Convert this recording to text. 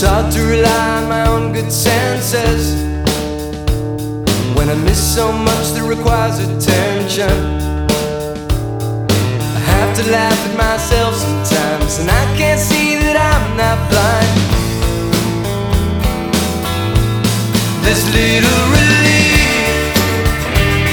hard to rely on my own good senses when I miss so much that requires attention. I have to laugh at myself sometimes, and I can't see that